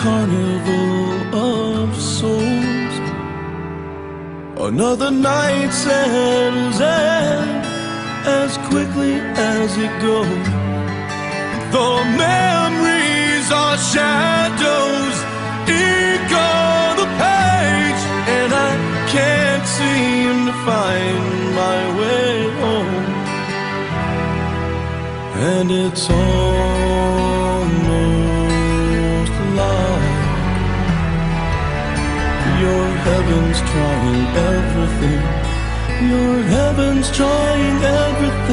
carnival of souls. Another night settles in as quickly as it goes. The memories are shadows, echo the page, and I can't seem to find my way home. And it's almost like your heaven's trying everything. Your heaven's trying everything.